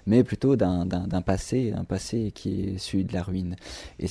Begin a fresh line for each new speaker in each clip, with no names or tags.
mais plutôt d'un passé, qui est celui de la ruine. Et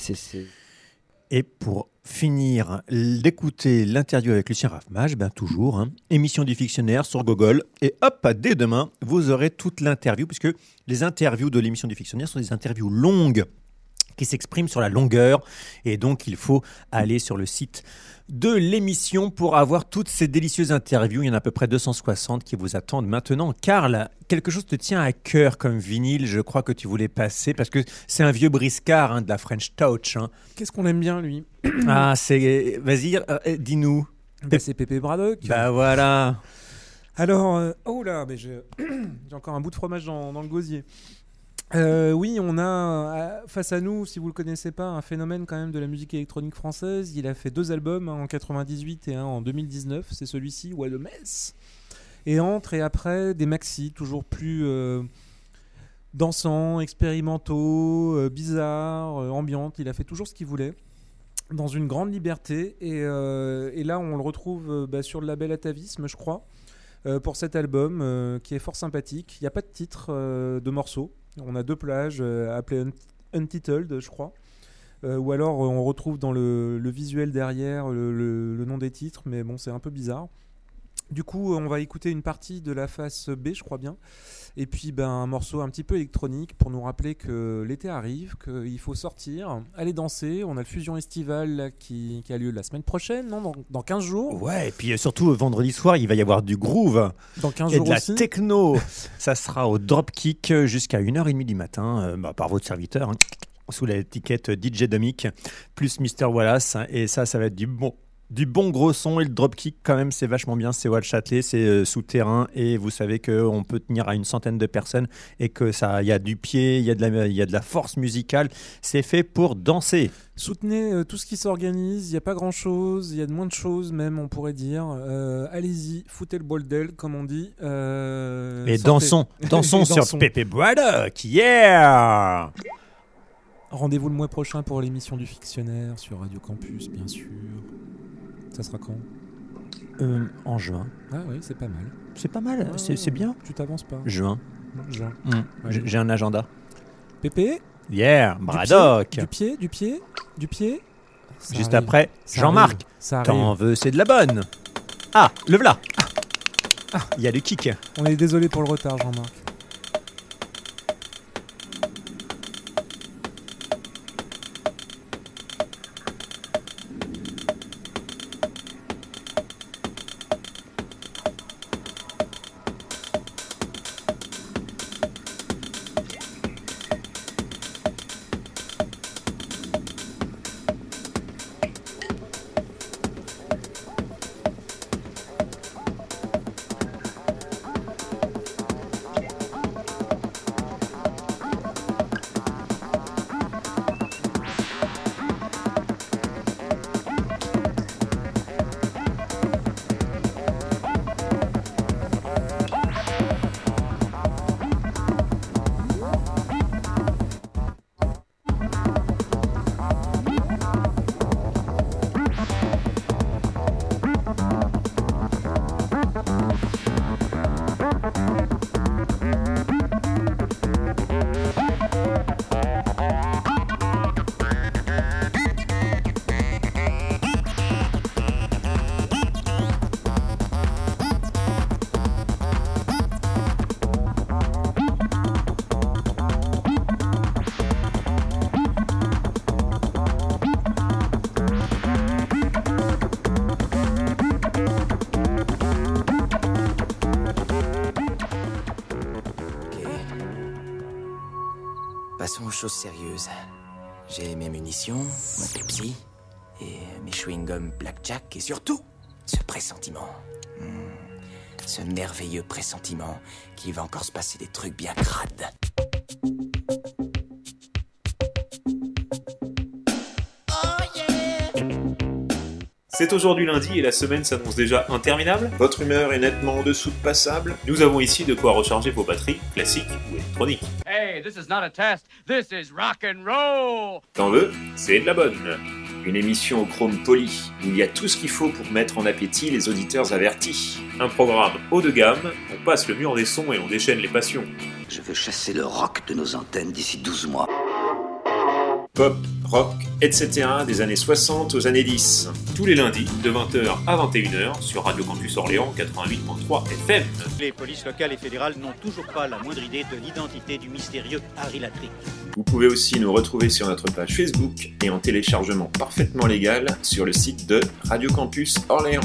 Et pour finir d'écouter l'interview avec Lucien Raffmage, toujours, émission du Fictionnaire sur Google. Et hop, dès demain, vous aurez toute l'interview, puisque les interviews de l'émission du Fictionnaire sont des interviews longues qui s'expriment sur la longueur. Et donc, il faut aller sur le site de l'émission pour avoir toutes ces délicieuses interviews. Il y en a à peu près 260 qui vous attendent maintenant. Karl, quelque chose te tient à cœur comme vinyle, je crois que tu voulais passer, parce que c'est un vieux briscard de la French Touch.
Qu'est-ce qu'on aime bien, lui?
Vas-y, dis-nous.
C'est Pépé Braddock.
Voilà.
Alors, mais j'ai encore un bout de fromage dans le gosier. Oui, on a face à nous, si vous le connaissez pas, un phénomène quand même de la musique électronique française. Il a fait 2 albums, en 98 et un en 2019. C'est celui-ci, What a Mess. Et entre et après, des maxi, toujours plus dansants, expérimentaux, bizarres, ambiantes. Il a fait toujours ce qu'il voulait, dans une grande liberté. Et là, on le retrouve sur le label Atavisme, je crois, pour cet album qui est fort sympathique. Il n'y a pas de titre de morceaux. On a 2 plages appelées Untitled, je crois. Ou alors on retrouve dans le visuel derrière le nom des titres, mais bon, c'est un peu bizarre. Du coup, on va écouter une partie de la face B, je crois bien. Et puis un morceau un petit peu électronique pour nous rappeler que l'été arrive, qu'il faut sortir, aller danser. On a le Fusion Estival là, qui a lieu la semaine prochaine, non, dans 15 jours.
Ouais, et puis surtout vendredi soir, il va y avoir du groove.
Dans 15
et
jours
de la
aussi.
Techno. Ça sera au Dropkick jusqu'à 1h30 du matin, par votre serviteur, sous l'étiquette DJ Domic, plus Mr. Wallace. Et ça va être du bon gros son. Et le Dropkick, quand même, c'est vachement bien. C'est Wall Châtelet, c'est souterrain. Et vous savez qu'on peut tenir à une centaine de personnes et que ça, il y a du pied, il y a de la force musicale. C'est fait pour danser.
Soutenez tout ce qui s'organise. Il n'y a pas grand-chose. Il y a de moins de choses, même, on pourrait dire. Allez-y, foutez le bordel, comme on dit.
Et dansons sur Pépé Braddock. Yeah!
Rendez-vous le mois prochain pour l'émission du Fictionnaire sur Radio Campus, bien sûr. Ça sera quand ?
En juin.
Ah oui, c'est pas mal.
C'est pas mal, c'est bien.
Tu t'avances pas.
Juin.
Ouais.
J'ai un agenda.
Pépé ?
Yeah, Braddock.
Du pied. Ça
Juste
arrive.
après,
Ça
Jean-Marc.
arrive. Ça arrive.
T'en veux, c'est de la bonne. Ah, le v'là. Il y a du kick.
On est désolé pour le retard, Jean-Marc.
Passons aux choses sérieuses. J'ai mes munitions, mon Pepsi, et mes chewing-gums Blackjack, et surtout, ce pressentiment. Ce merveilleux pressentiment qu'il va encore se passer des trucs bien crades.
C'est aujourd'hui lundi et la semaine s'annonce déjà interminable.
Votre humeur est nettement en dessous de passable.
Nous avons ici de quoi recharger vos batteries, classiques ou électroniques.
Hey, this is not a test, this is rock and roll!
T'en veux? C'est de la bonne.
une émission au chrome poli, où il y a tout ce qu'il faut pour mettre en appétit les auditeurs avertis.
Un programme haut de gamme, on passe le mur des sons et on déchaîne les passions.
Je veux chasser le rock de nos antennes d'ici 12 mois.
Pop, rock, etc. des années 60 aux années 10.
Tous les lundis, de 20h à 21h, sur Radio Campus Orléans 88.3 FM.
Les polices locales et fédérales n'ont toujours pas la moindre idée de l'identité du mystérieux Harry Latrick.
Vous pouvez aussi nous retrouver sur notre page Facebook et en téléchargement parfaitement légal sur le site de Radio Campus Orléans.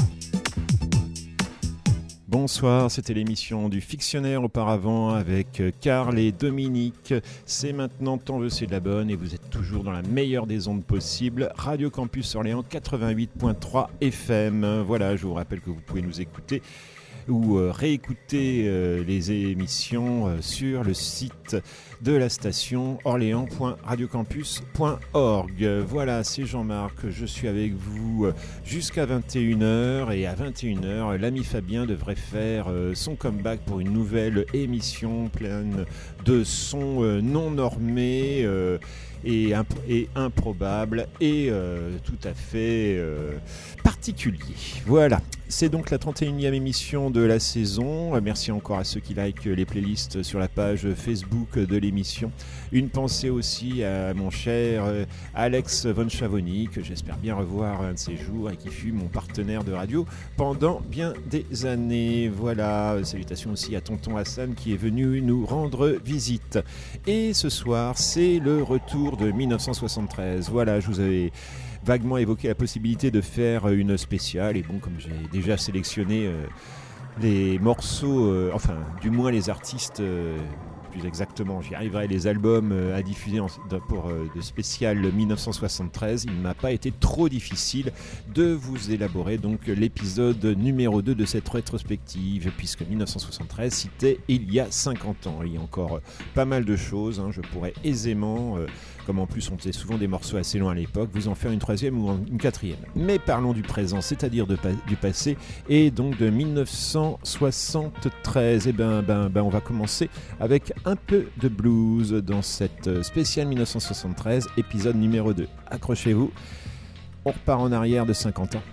Bonsoir, c'était l'émission du Fictionnaire auparavant avec Karl et Dominique. C'est maintenant Tant veut c'est de la bonne et vous êtes toujours dans la meilleure des ondes possibles. Radio Campus Orléans 88.3 FM. Voilà, je vous rappelle que vous pouvez nous écouter ou réécouter les émissions sur le site de la station orléans.radiocampus.org. Voilà, c'est Jean-Marc, je suis avec vous jusqu'à 21h et à 21h, l'ami Fabien devrait faire son comeback pour une nouvelle émission pleine de sons non normés et improbable et tout à fait particulier. Voilà, c'est donc la 31e émission de la saison. Merci encore à ceux qui likent les playlists sur la page Facebook de l'émission. Une pensée aussi à mon cher Alex Von Chavoni, que j'espère bien revoir un de ces jours et qui fut mon partenaire de radio pendant bien des années. Voilà, salutations aussi à tonton Hassan qui est venu nous rendre visite. Et ce soir, c'est le retour de 1973. Voilà, je vous avais vaguement évoqué la possibilité de faire une spéciale et bon, comme j'ai déjà sélectionné les morceaux, enfin du moins les artistes, plus exactement, j'y arriverai, les albums à diffuser pour de spécial 1973, il ne m'a pas été trop difficile de vous élaborer donc l'épisode numéro 2 de cette rétrospective, puisque 1973 c'était il y a 50 ans. Il y a encore pas mal de choses, je pourrais aisément, comme en plus on faisait souvent des morceaux assez longs à l'époque, vous en faire une troisième ou une quatrième. Mais parlons du présent, c'est-à-dire du passé, et donc de 1973. Et on va commencer avec un peu de blues dans cette spéciale 1973, épisode numéro 2. Accrochez-vous, on repart en arrière de 50 ans.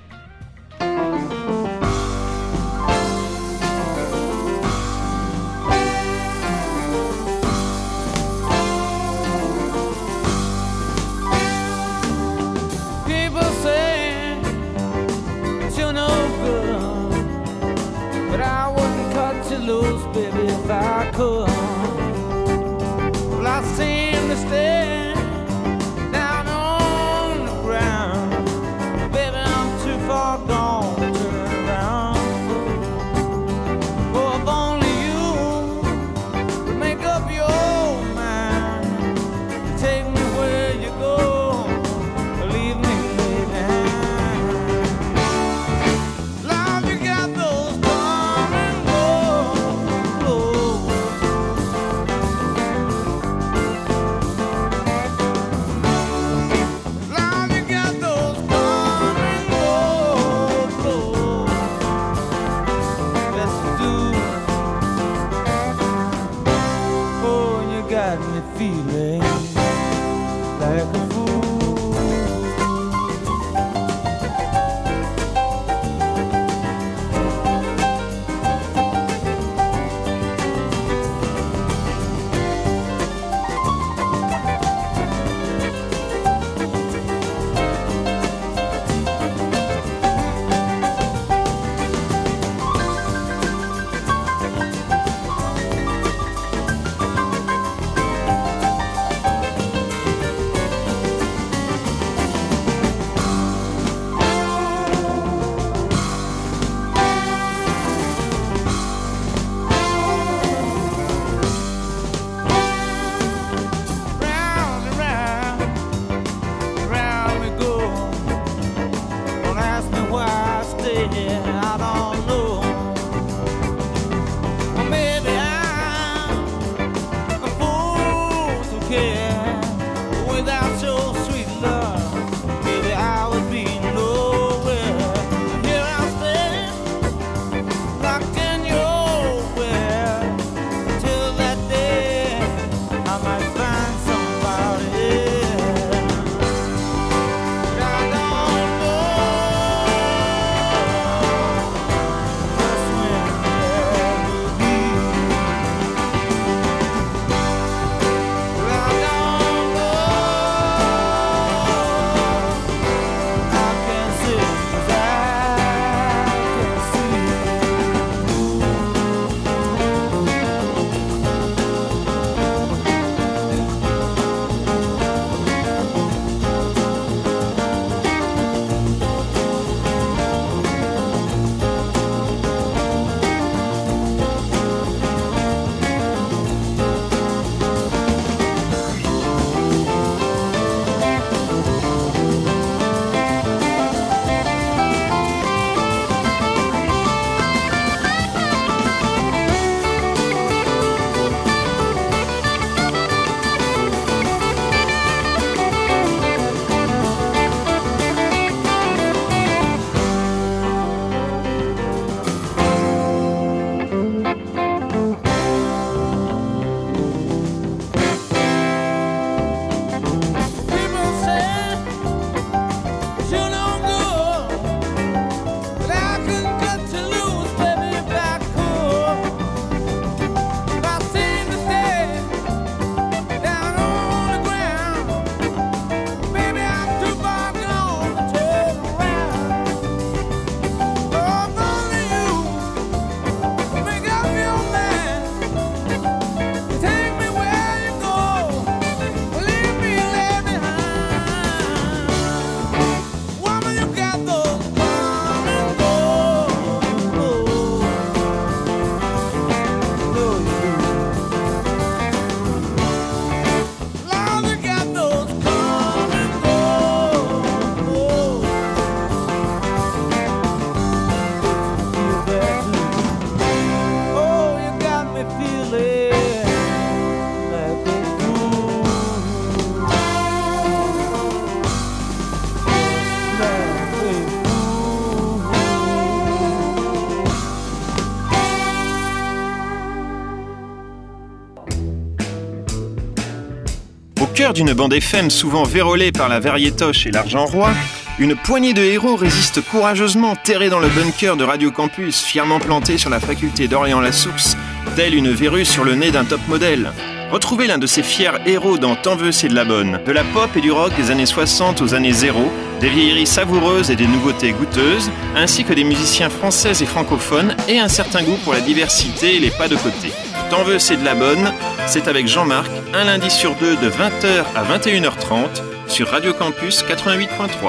Au cœur d'une bande FM souvent vérolée par la variétoche et l'argent roi, une poignée de héros résiste courageusement, terrés dans le bunker de Radio Campus, fièrement planté sur la faculté d'Orléans-la-Source, telle une verrue sur le nez d'un top modèle. Retrouvez l'un de ces fiers héros dans T'en veux, c'est de la bonne. De la pop et du rock des années 60 aux années 0, des vieilleries savoureuses et des nouveautés goûteuses, ainsi que des musiciens français et francophones et un certain goût pour la diversité et les pas de côté. T'en veux, c'est de la bonne, c'est avec Jean-Marc, un lundi sur deux de 20h à 21h30 sur Radio Campus 88.3.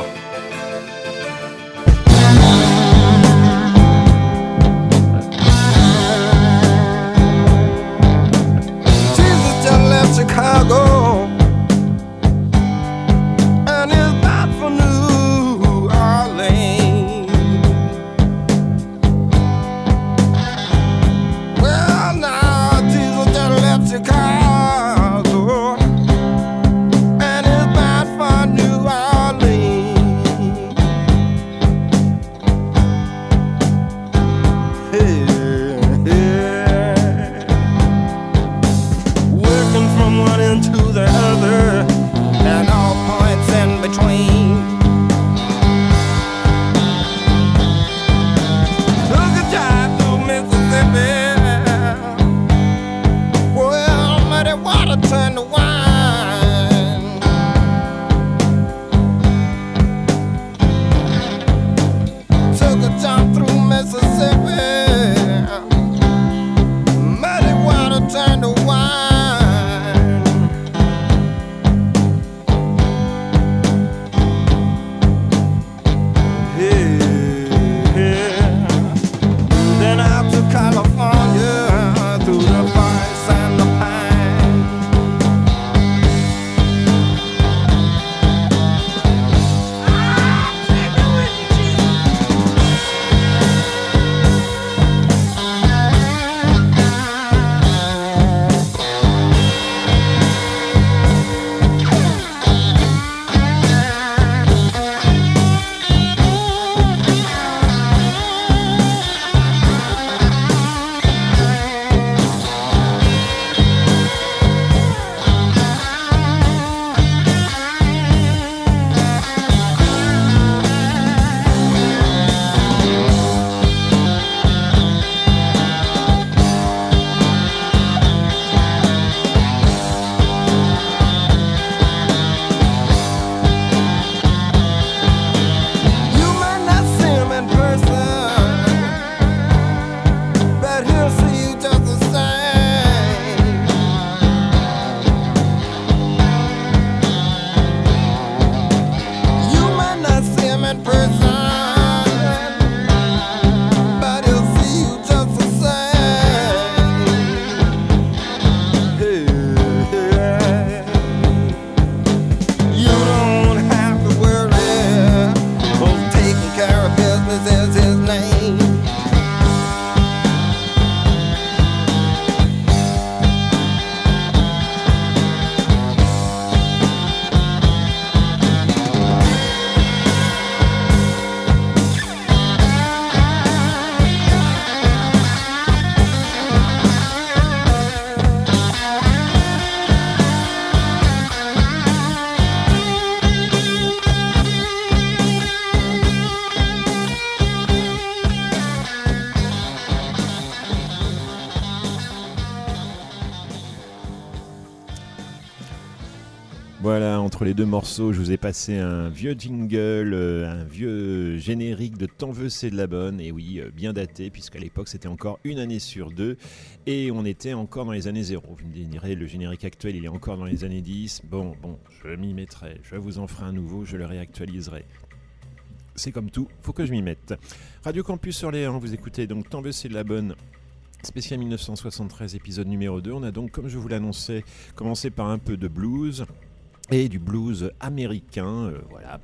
Chicago, and it's not for New Orleans. Well, now Jesus just left Chicago, and it's not for New Orleans. Hey, yeah. Working from one end to the other, and all points in between. Took a drive through Mississippi. Well, muddy water turned to wine. Took a jump through Mississippi. Muddy water turned to wine. Then out to California, through the forest and the pine. You might not see him in person, but he'll see you just the same. You might not see him in person, but he'll see you just the same. Hey, you don't have to worry, 'cause taking care of business is his name.
Voilà, entre les deux morceaux, je vous ai passé un vieux jingle, un vieux générique de T'en veux, c'est de la bonne. Et oui, bien daté, puisqu'à l'époque, c'était encore une année sur deux. Et on était encore dans les années 0. Vous me direz, le générique actuel, il est encore dans les années 10. Bon, je m'y mettrai. Je vous en ferai un nouveau, je le réactualiserai. C'est comme tout, faut que je m'y mette. Radio Campus Orléans, vous écoutez donc T'en veux, c'est de la bonne. Spécial 1973, épisode numéro 2. On a donc, comme je vous l'annonçais, commencé par un peu de blues.
et du blues américain, voilà,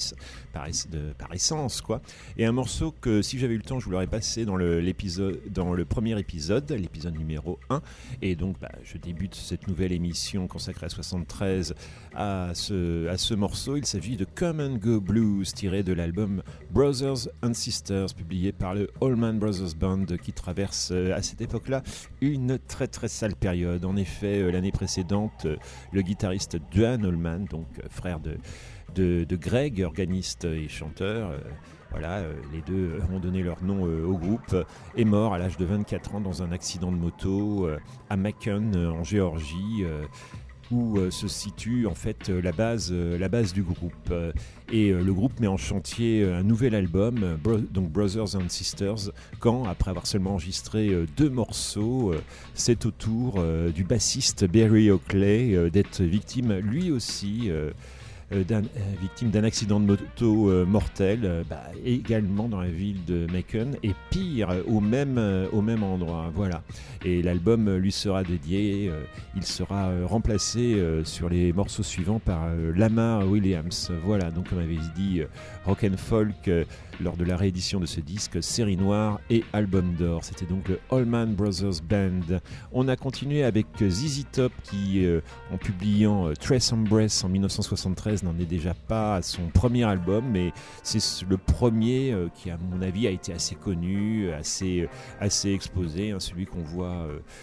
par essence, quoi. Et un morceau que, si j'avais eu le temps, je vous l'aurais passé dans le premier épisode, l'épisode numéro 1. Et donc, je débute cette nouvelle émission consacrée à 73 à ce morceau. Il s'agit de Come and Go Blues, tiré de l'album Brothers and Sisters, publié par le Allman Brothers Band, qui traverse à cette époque-là une très très sale période. En effet, l'année précédente, le guitariste Duane Allman, donc frère de Greg, organiste et chanteur, les deux ont donné leur nom au groupe, est mort à l'âge de 24 ans dans un accident de moto à Macon en Géorgie, où se situe en fait la base du groupe. Et le groupe met en chantier un nouvel album, donc Brothers and Sisters, quand, après avoir seulement enregistré 2 morceaux, c'est au tour du bassiste Barry Oakley d'être victime lui aussi victime d'un accident de moto mortel, également dans la ville de Macon, et pire, au même endroit. Voilà. Et l'album lui sera dédié, il sera remplacé sur les morceaux suivants par Lamar Williams. Voilà, donc comme avait dit Rock and Folk lors de la réédition de ce disque, série noire et album d'or. C'était donc le Allman Brothers Band. On a continué avec ZZ Top qui, en publiant Trace Embrace en 1973, n'en est déjà pas à son premier album, mais c'est le premier qui, à mon avis, a été assez connu, assez exposé, celui qu'on voit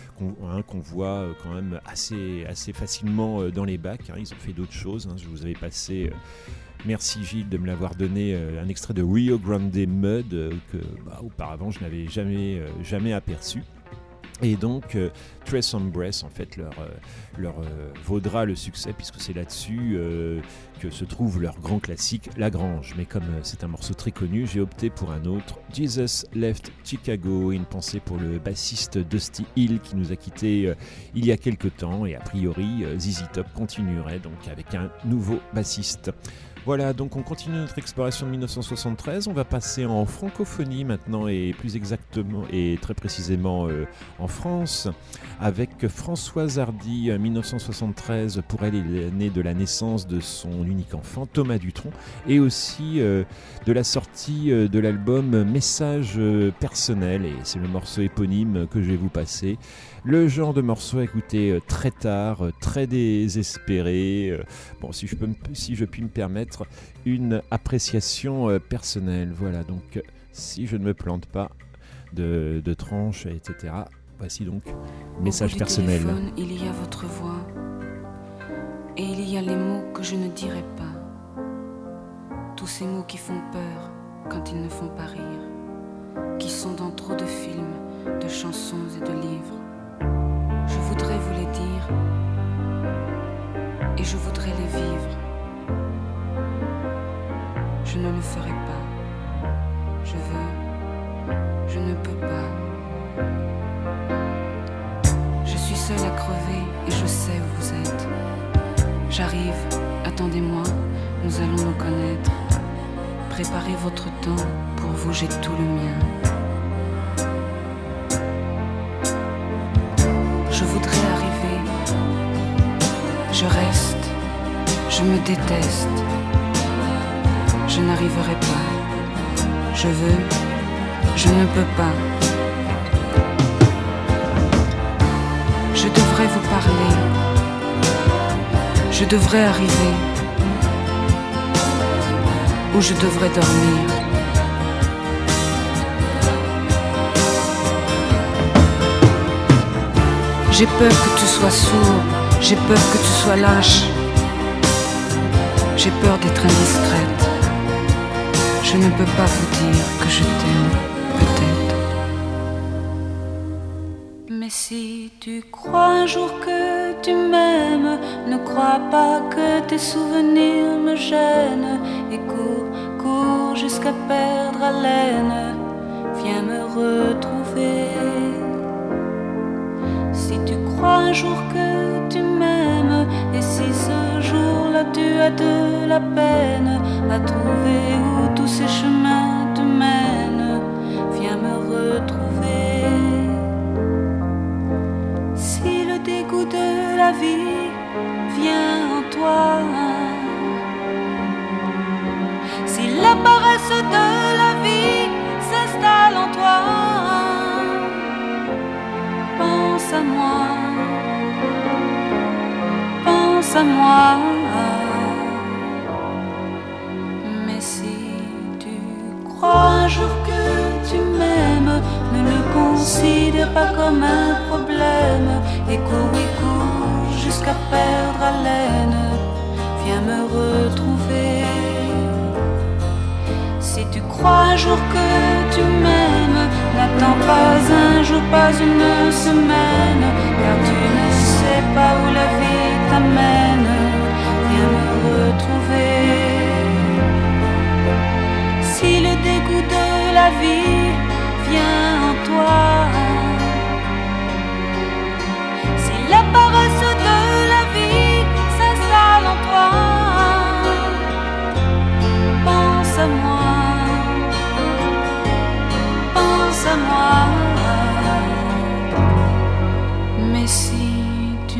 quand même assez facilement dans les bacs. Ils ont fait d'autres choses. Je vous avais passé... Merci Gilles de me l'avoir donné, un extrait de Rio Grande Mud que auparavant je n'avais jamais aperçu. Et donc Trace Embrace en fait leur vaudra le succès, puisque c'est là-dessus que se trouve leur grand classique, La Grange. Mais comme c'est un morceau très connu, j'ai opté pour un autre, Jesus Left Chicago, une pensée pour le bassiste Dusty Hill qui nous a quittés il y a quelque temps, et a priori ZZ Top continuerait donc avec un nouveau bassiste. Voilà, donc on continue notre exploration de 1973, on va passer en francophonie maintenant, et plus exactement et très précisément en France, avec Françoise Hardy, 1973, pour elle est l'année de la naissance de son unique enfant, Thomas Dutronc, et aussi de la sortie de l'album Message personnel, et c'est le morceau éponyme que je vais vous passer. Le genre de morceau à écouter très tard, très désespéré, si je puis me permettre une appréciation personnelle. Voilà, donc si je ne me plante pas de tranches, etc. Voici donc Message personnel.
Au bout du téléphone, il y a votre voix, et il y a les mots que je ne dirai pas. Tous ces mots qui font peur quand ils ne font pas rire, qui sont dans trop de films, de chansons et de livres. Je voudrais vous les dire, et je voudrais les vivre. Je ne le ferai pas. Je veux, je ne peux pas. Je suis seule à crever et je sais où vous êtes. J'arrive, attendez-moi, nous allons nous connaître. Préparez votre temps, pour vous j'ai tout le mien. Je voudrais arriver, je reste, je me déteste, je n'arriverai pas, je veux, je ne peux pas. Je devrais vous parler, je devrais arriver, ou je devrais dormir. J'ai peur que tu sois sourd, j'ai peur que tu sois lâche. J'ai peur d'être indiscrète. Je ne peux pas vous dire que je t'aime, peut-être. Mais si tu crois un jour que tu m'aimes, ne crois pas que tes souvenirs me gênent. Et cours, cours jusqu'à perdre haleine. Viens me retrouver. Un jour que tu m'aimes, et si ce jour-là tu as de la peine à trouver où tous ces chemins te mènent, viens me retrouver. Si le dégoût de la vie vient en toi paresse de la vie s'installe en toi. Pense à moi, pense à moi. Mais si tu crois un jour que tu m'aimes, ne le considère pas comme un problème. Et cours jusqu'à perdre haleine. Viens me retrouver. Si tu crois un jour que tu m'aimes, n'attends pas un jour, pas une semaine, car tu ne sais pas où la vie t'amène. Viens me retrouver. Si le dégoût de la vie vient en toi, si la paresse de la vie s'installe en toi, pense à moi, pense à moi. Mais si tu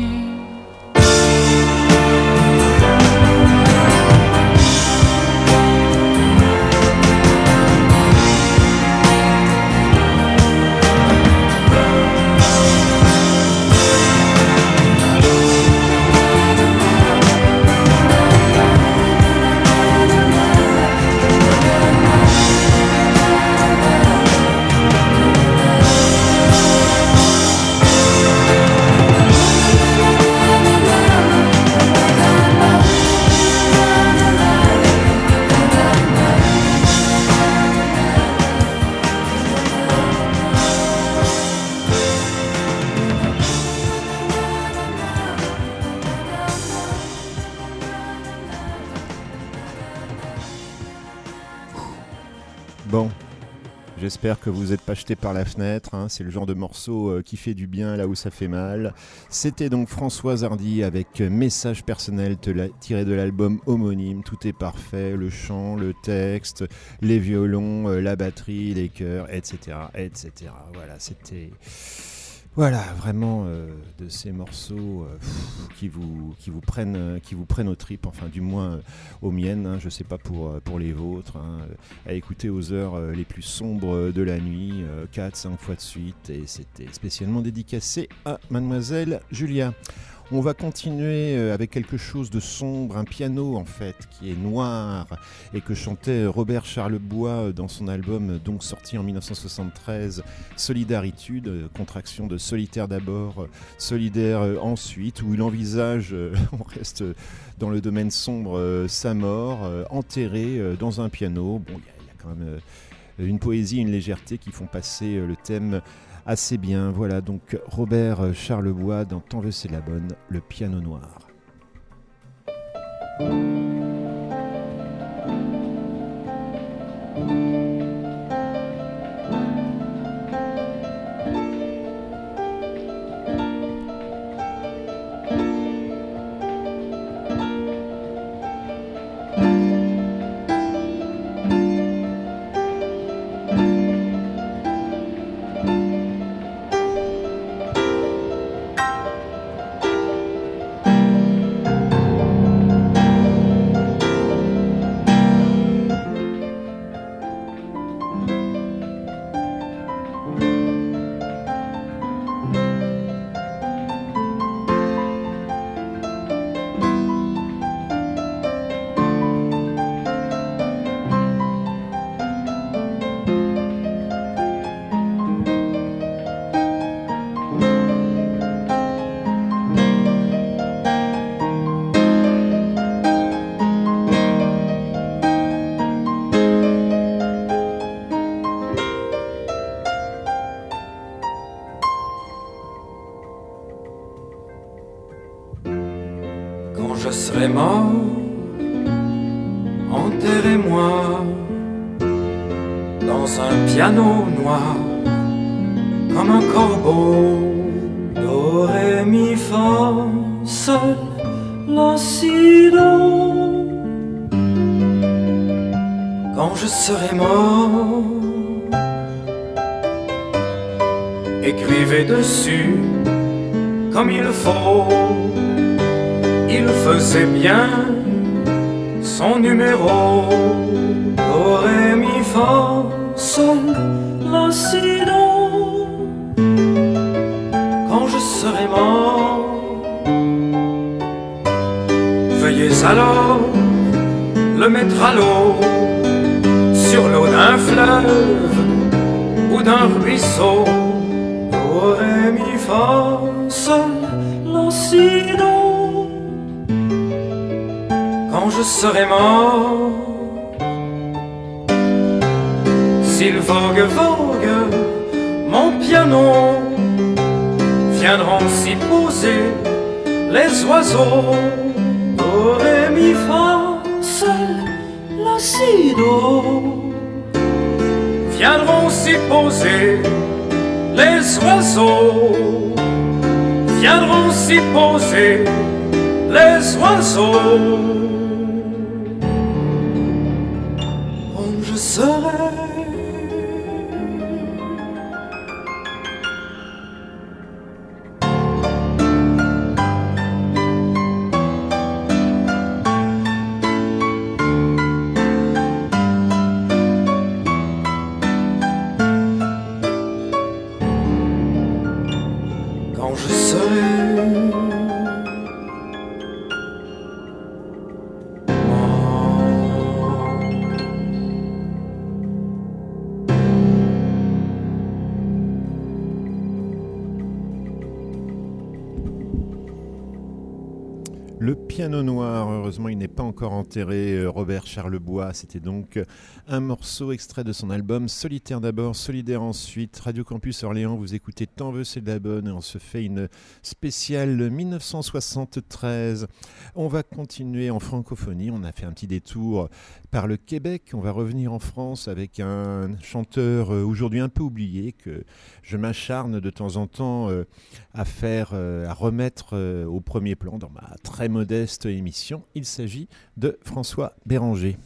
Bon, j'espère que vous n'êtes pas jeté par la fenêtre, hein. C'est le genre de morceau qui fait du bien là où ça fait mal. C'était donc Françoise Hardy avec Message personnel tiré de l'album homonyme. Tout est parfait, le chant, le texte, les violons, la batterie, les chœurs, etc. etc. Voilà, c'était... Voilà, vraiment de ces morceaux qui vous prennent aux tripes, enfin du moins aux miennes, hein, je sais pas pour les vôtres, hein, à écouter aux heures les plus sombres de la nuit, 4-5 fois de suite, et c'était spécialement dédicacé à Mademoiselle Julia. On va continuer avec quelque chose de sombre, un piano en fait, qui est noir et que chantait Robert Charlebois dans son album donc sorti en 1973, Solidaritude, contraction de solitaire d'abord, solidaire ensuite, où il envisage, on reste dans le domaine sombre, sa mort, enterré dans un piano. Bon, il y a quand même une poésie, une légèreté qui font passer le thème assez bien. Voilà donc Robert Charlebois dans Tant veux c'est la bonne, le piano noir.
Je serai mort, enterrez-moi dans un piano noir, comme un corbeau, do, ré, mi, fa, sol, la, si, do. Quand je serai mort, écrivez dessus comme il faut. Il faisait bien son numéro. do, ré, mi, fa, sol, la, si, do. Quand je serai mort, veuillez alors le mettre à l'eau, sur l'eau d'un fleuve ou d'un ruisseau. Do, ré, mi, fa, sol, la, si, do. Quand je serai mort, s'il vogue, vogue, mon piano, viendront s'y poser les oiseaux. Do, ré, mi, fa, sol, la, si, do. Viendront s'y poser les oiseaux. Viendront s'y poser les oiseaux. Quand je serai
Le piano noir, heureusement il n'est pas encore enterré, Robert Charlebois, c'était donc un morceau extrait de son album Solitaire d'abord, Solidaire ensuite. Radio Campus Orléans, vous écoutez Tant veut c'est de la bonne, et on se fait une spéciale 1973. On va continuer en francophonie, on a fait un petit détour par le Québec, on va revenir en France avec un chanteur aujourd'hui un peu oublié que je m'acharne de temps en temps à remettre au premier plan dans ma très modeste émission. Il s'agit de François Béranger.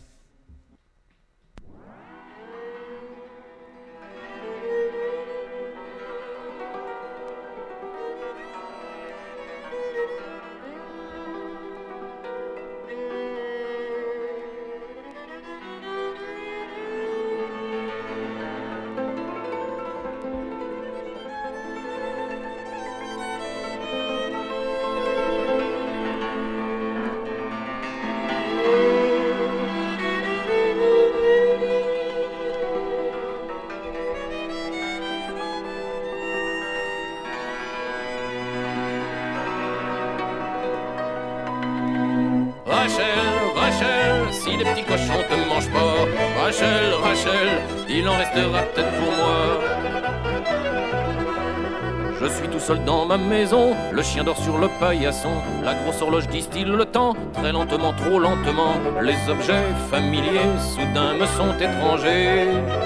Il en restera peut-être pour moi. Je suis tout seul dans ma maison, le chien dort sur le paillasson. La grosse horloge distille le temps, très lentement, trop lentement. Les objets familiers soudain me sont étrangers.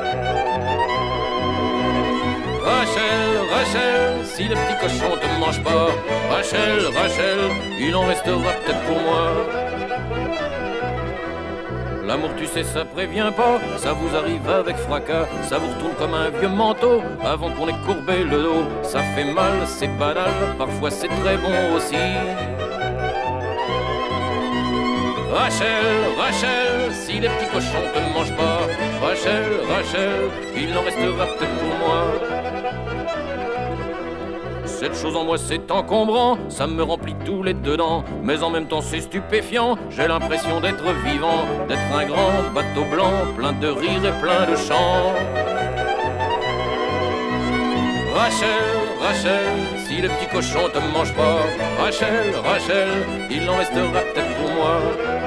Rachel, Rachel, si le petit cochon te mange pas. Rachel, Rachel, il en restera peut-être pour moi. L'amour, tu sais, ça prévient pas, ça vous arrive avec fracas, ça vous retourne comme un vieux manteau, avant qu'on ait courbé le dos. Ça fait mal, c'est banal, parfois c'est très bon aussi. Rachel, Rachel, si les petits cochons te mangent pas. Rachel, Rachel, il en restera peut-être pour moi. Cette chose en moi c'est encombrant, ça me remplit tous les dedans. Mais en même temps c'est stupéfiant, j'ai l'impression d'être vivant, d'être un grand bateau blanc, plein de rires et plein de chants. Rachel, Rachel, si les petits cochons te mangent pas. Rachel, Rachel, il en restera peut-être pour moi.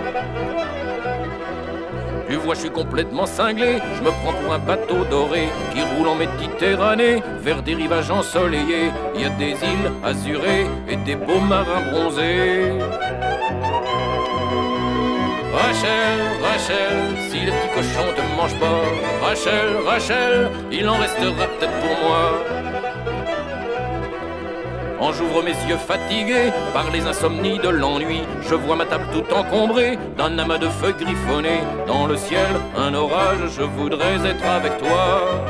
Tu vois, je suis complètement cinglé, je me prends pour un bateau doré qui roule en Méditerranée vers des rivages ensoleillés. Il y a des îles azurées et des beaux marins bronzés. Rachel, Rachel, si les petits cochons te mangent pas. Rachel, Rachel, il en restera peut-être pour moi. Quand j'ouvre mes yeux fatigués par les insomnies de l'ennui, je vois ma table tout encombrée d'un amas de feux griffonnés. Dans le ciel, un orage, je voudrais être avec toi.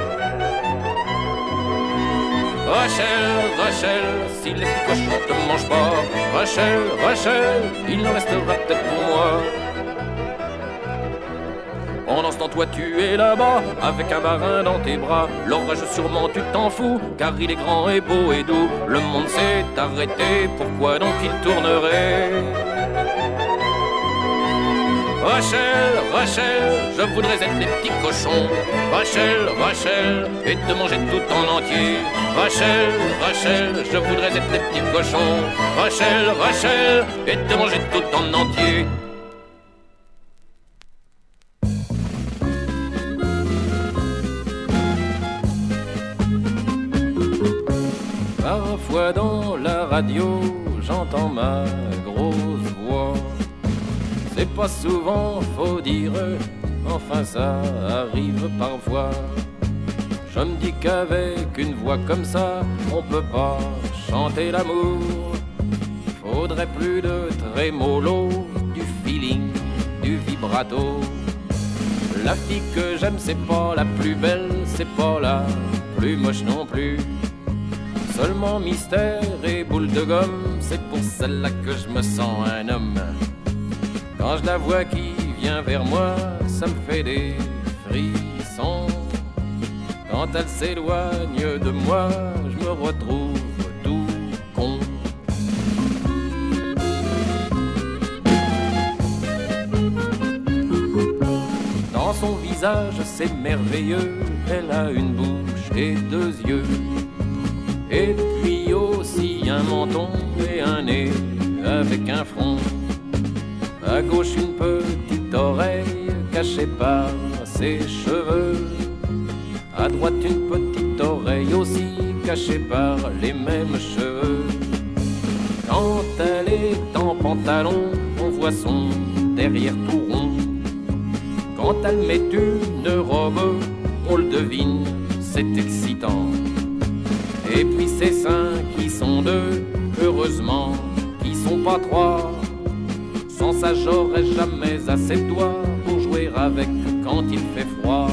Rachel, Rachel, si les petits cochons te mangent pas. Rachel, Rachel, il en restera peut-être pour moi. Pendant ce temps Pourtant toi tu es là-bas, avec un marin dans tes bras. L'orage sûrement tu t'en fous, car il est grand et beau et doux. Le monde s'est arrêté, pourquoi donc il tournerait? Rachel, Rachel, je voudrais être les petits cochons. Rachel, Rachel, et te manger tout en entier. Rachel, Rachel, je voudrais être les petits cochons. Rachel, Rachel, et te manger tout en entier. Parfois dans la radio, j'entends ma grosse voix. C'est pas souvent, faut dire, enfin ça arrive parfois. Je me dis qu'avec une voix comme ça, on peut pas chanter l'amour. Faudrait plus de trémolo, du feeling, du vibrato. La fille que j'aime, c'est pas la plus belle, c'est pas la plus moche non plus. Seulement mystère et boule de gomme, c'est pour celle-là que je me sens un homme. Quand je la vois qui vient vers moi, ça me fait des frissons. Quand elle s'éloigne de moi, je me retrouve tout con. Dans son visage, c'est merveilleux, elle a une bouche et deux yeux. Et puis aussi un menton et un nez avec un front. À gauche une petite oreille cachée par ses cheveux. À droite une petite oreille aussi cachée par les mêmes cheveux. Quand elle est en pantalon, on voit son derrière tout rond. Quand elle met une robe, on le devine, c'est excitant. Et puis ses seins qui sont deux, heureusement qui sont pas trois. Sans ça j'aurais jamais assez de doigts pour jouer avec quand il fait froid.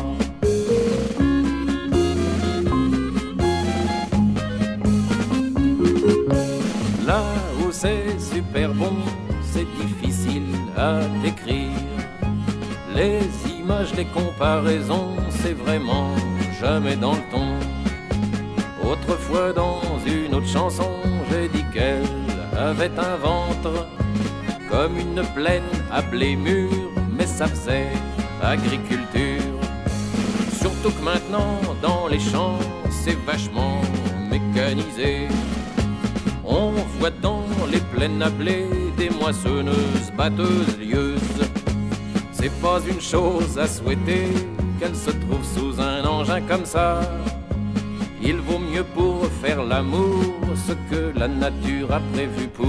Là où c'est super bon, c'est difficile à décrire. Les images, les comparaisons, c'est vraiment jamais dans le ton. Autrefois dans une autre chanson, j'ai dit qu'elle avait un ventre comme une plaine à blé mûr, mais ça faisait agriculture. Surtout que maintenant dans les champs, c'est vachement mécanisé. On voit dans les plaines à blé des moissonneuses, batteuses, lieuses. C'est pas une chose à souhaiter qu'elle se trouve sous un engin comme ça. Il vaut mieux pour faire l'amour ce que la nature a prévu pour.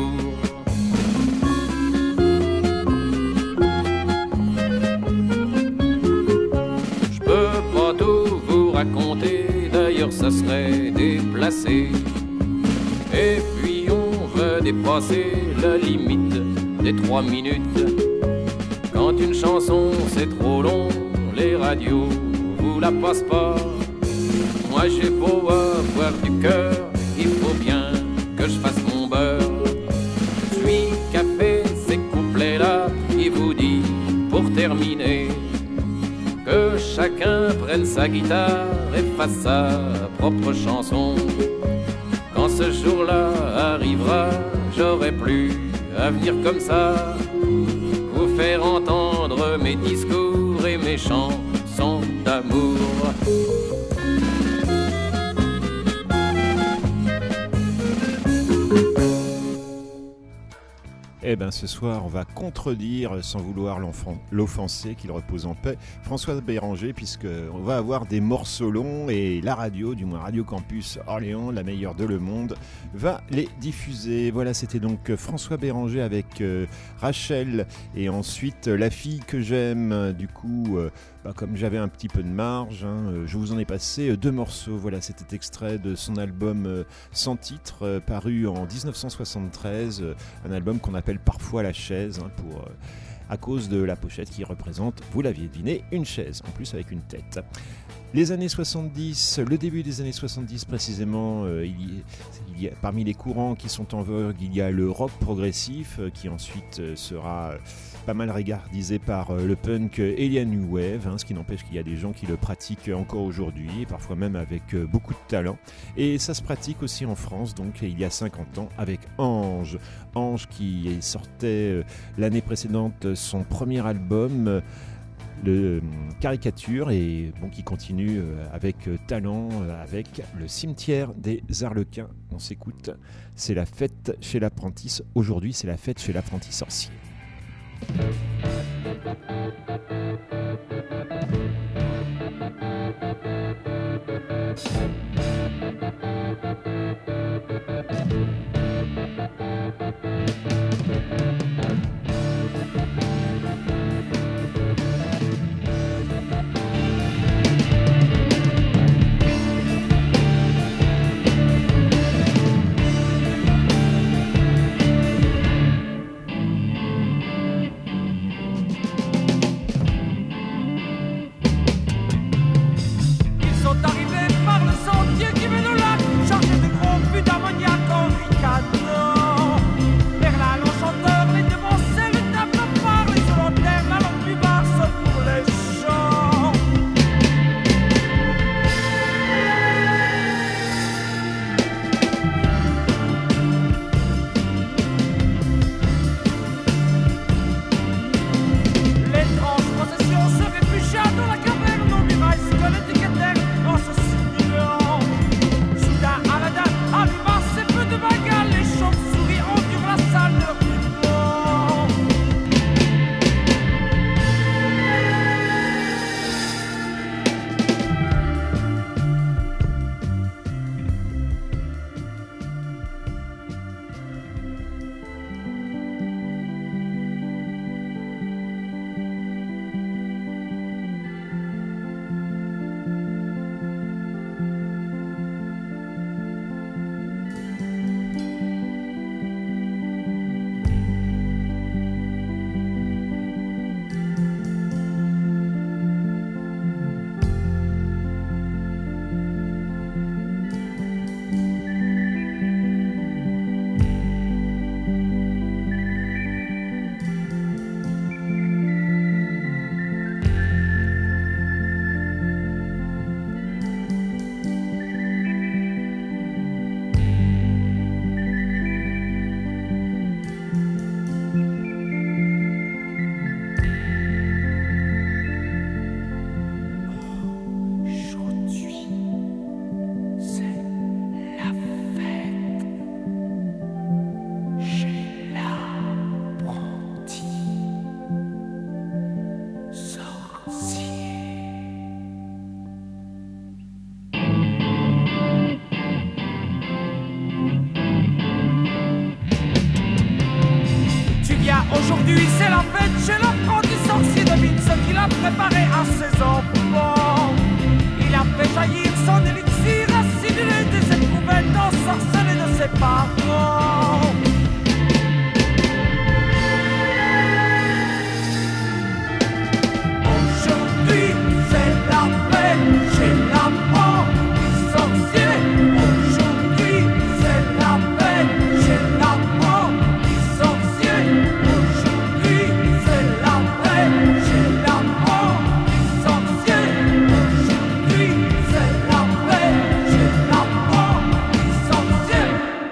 Je peux pas tout vous raconter, d'ailleurs ça serait déplacé. Et puis on va dépasser la limite des 3 minutes. Quand une chanson c'est trop long, les radios vous la passent pas. Moi j'ai beau avoir du cœur, il faut bien que je fasse mon beurre. Celui qui a fait ces couplets-là, il vous dit pour terminer que chacun prenne sa guitare et fasse sa propre chanson. Quand ce jour-là arrivera, j'aurai plus à venir comme ça, vous faire entendre mes discours et mes chansons d'amour.
Eh bien, ce soir, on va contredire, sans vouloir l'offenser, qu'il repose en paix, François Béranger, puisqu'on va avoir des morceaux longs et la radio, du moins Radio Campus Orléans, la meilleure de Le Monde, va les diffuser. Voilà, c'était donc François Béranger avec Rachel et ensuite La fille que j'aime. Du coup, comme j'avais un petit peu de marge, je vous en ai passé 2 morceaux. Voilà, c'était extrait de son album Sans titre, paru en 1973, un album qu'on appelle parfois La chaise, à cause de la pochette qui représente, vous l'aviez deviné, une chaise, en plus avec une tête. Les années 70, le début des années 70 précisément, parmi les courants qui sont en vogue, il y a le rock progressif qui ensuite sera pas mal regardisé par le punk et la new wave, ce qui n'empêche qu'il y a des gens qui le pratiquent encore aujourd'hui, et parfois même avec beaucoup de talent. Et ça se pratique aussi en France, donc il y a 50 ans, avec Ange. Ange qui sortait l'année précédente son premier album, le Caricature, et bon, qui continue avec talent avec le Cimetière des Arlequins. On s'écoute, c'est la fête chez l'apprenti. Aujourd'hui, c'est la fête chez l'apprenti sorcier.
Aujourd'hui c'est la fête chez l'apprenti sorcier. Devine ce qu'il a préparé à ses enfants. Il a fait jaillir son élixir acidulé des éprouvettes ensorcelées de ses parents. Aujourd'hui c'est la fête chez l'apprenti sorcier. Aujourd'hui c'est la fête chez l'apprenti sorcier. Aujourd'hui c'est la fête chez l'apprenti sorcier. Aujourd'hui c'est la fête chez l'apprenti sorcier.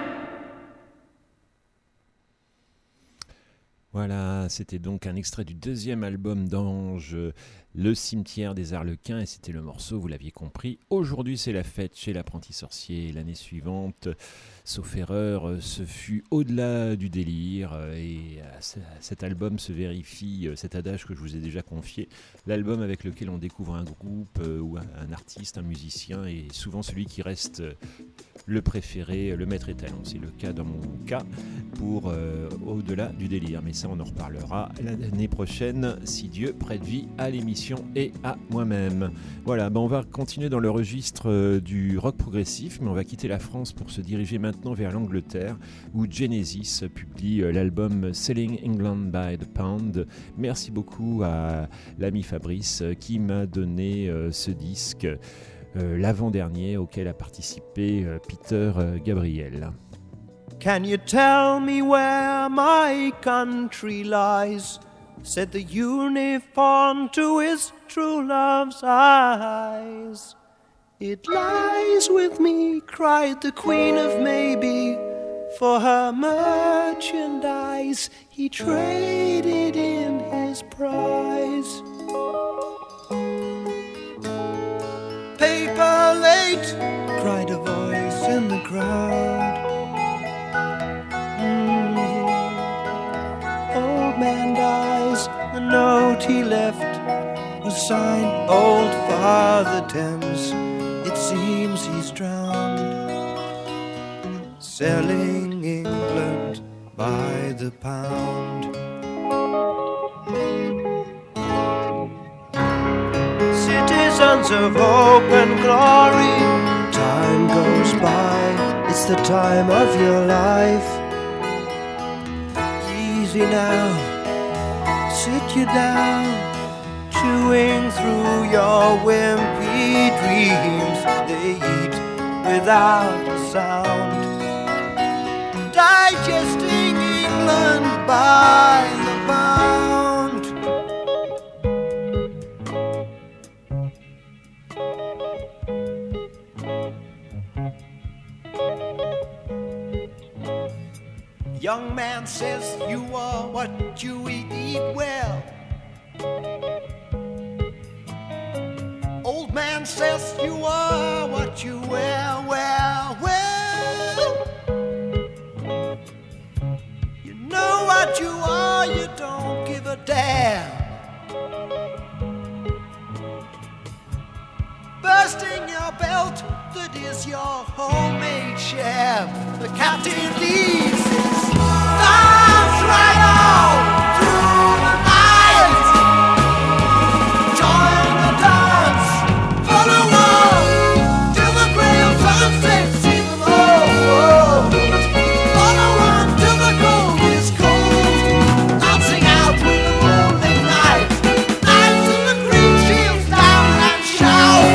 Voilà, c'était donc un extrait du deuxième album d'Ange, Le Cimetière des Arlequins, et c'était le morceau, vous l'aviez compris. Aujourd'hui, c'est la fête chez l'apprenti sorcier. L'année suivante, sauf erreur, ce fut au-delà du délire, et cet album se vérifie, cet adage que je vous ai déjà confié. L'album avec lequel on découvre un groupe ou un artiste, un musicien, est souvent celui qui reste le préféré, le maître étalon. C'est le cas dans mon cas pour Au-delà du délire. Mais ça, on en reparlera l'année prochaine, si Dieu prête vie à l'émission et à moi-même. Voilà, on va continuer dans le registre du rock progressif, mais on va quitter la France pour se diriger maintenant vers l'Angleterre, où Genesis publie l'album Selling England by the Pound. Merci beaucoup à l'ami Fabrice qui m'a donné ce disque, l'avant-dernier auquel a participé Peter Gabriel.
Can you tell me where my country lies? Said the unicorn to his true love's eyes. It lies with me, cried the Queen of Maybe. For her merchandise he traded in his prize. Paper late, cried a voice in the crowd. Old man dies, the note he left was signed Old Father Thames. It seems he's drowned, selling England by the pound. Citizens of hope and glory, time goes by, it's the time of your life. Easy now, sit you down, chewing through your wimpy dreams. They eat without a sound, digesting England by the pound. Young man says you are what you eat well. Old man says you are what you wear, well. You know what you are, you don't give a damn. Bursting your belt, that is your homemade sham. The captain leaves his dance right on through the night. Join the dance, follow on till the grey of sunset, see them all. Follow on till the gold is cold, dancing out with the morning night. Knights in the green shields down and shout.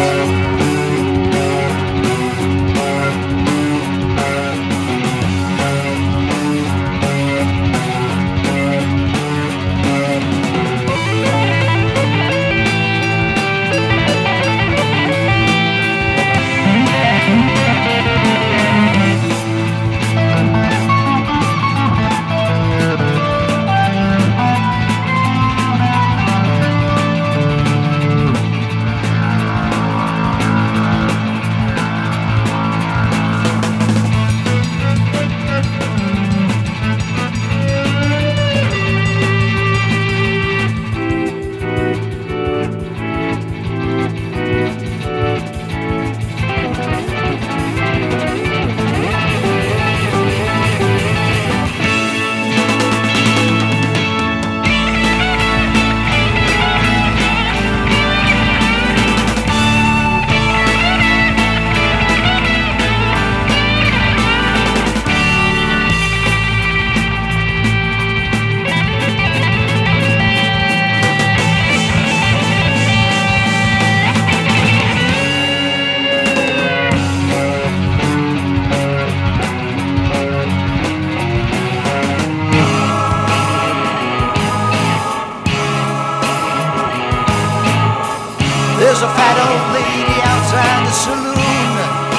There's a fat old lady outside the saloon,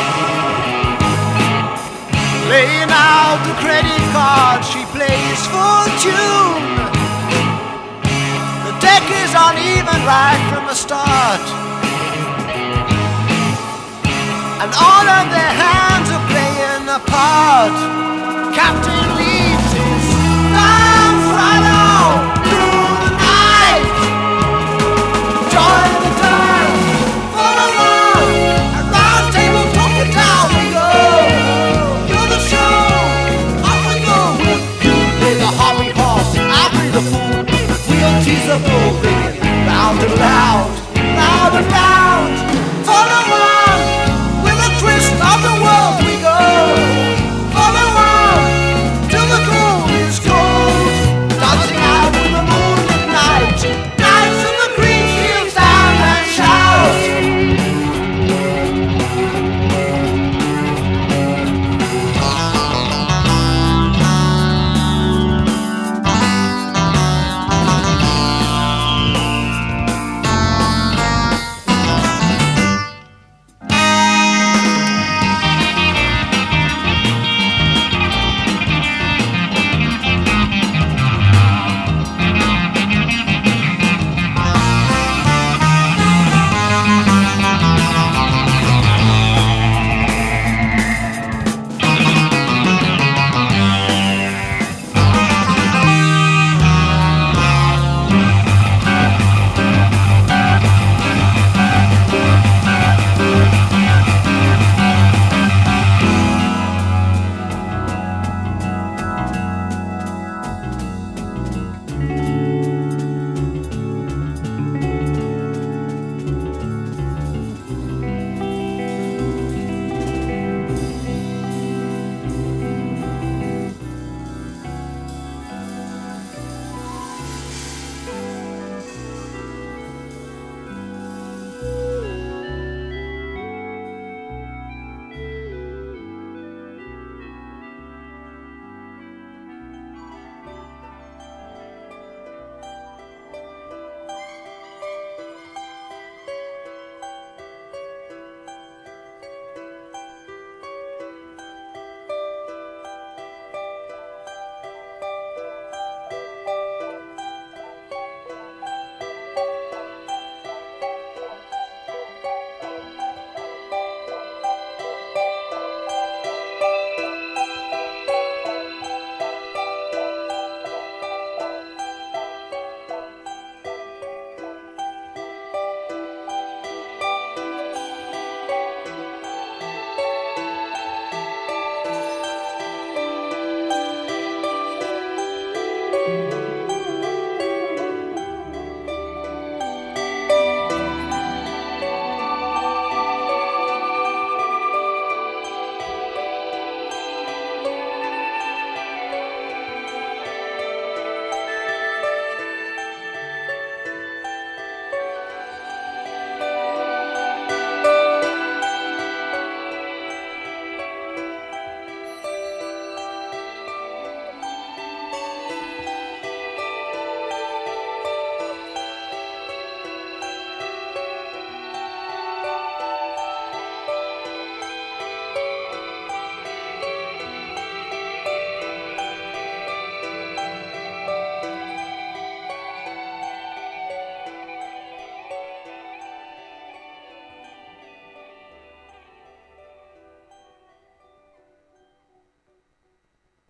laying out the credit card, she plays for June. The deck is uneven right from the start, and all of their hands are playing a part. Captain leaves his dance right on through the night. Join the dance, follow on, a round table talking down we go.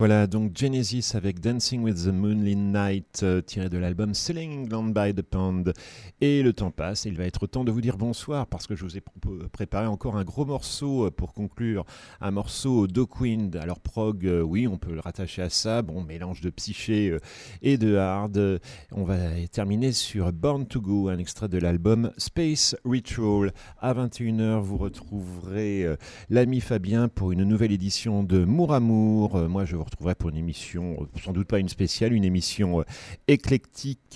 Voilà, donc Genesis avec Dancing with the Moonlit Night, tiré de l'album Selling England by the Pound. Et le temps passe, et il va être temps de vous dire bonsoir, parce que je vous ai préparé encore un gros morceau pour conclure, un morceau d'Hawkwind. Alors prog, oui, on peut le rattacher à ça, bon, mélange de psyché et de hard. On va terminer sur Born to Go, un extrait de l'album Space Ritual. À 21h, vous retrouverez l'ami Fabien pour une nouvelle édition de Mour Amour. Moi, je vous retrouverai pour une émission, sans doute pas une spéciale, une émission éclectique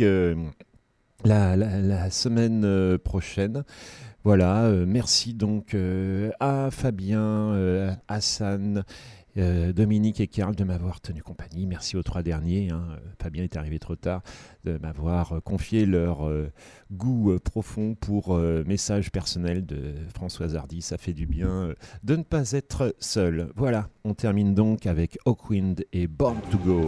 la semaine prochaine. Voilà, merci donc à Fabien, Hassan, Dominique et Karl de m'avoir tenu compagnie. Merci aux 3 derniers. Fabien est arrivé trop tard, de m'avoir confié leur goût profond pour messages personnels de Françoise Hardy. Ça fait du bien de ne pas être seul. Voilà, on termine donc avec Hawkwind et Born to Go.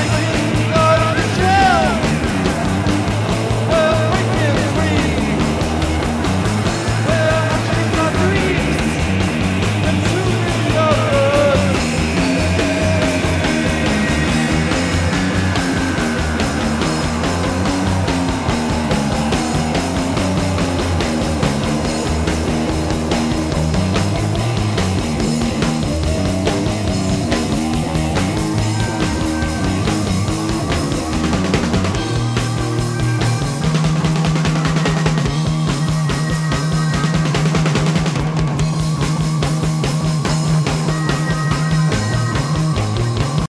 Take me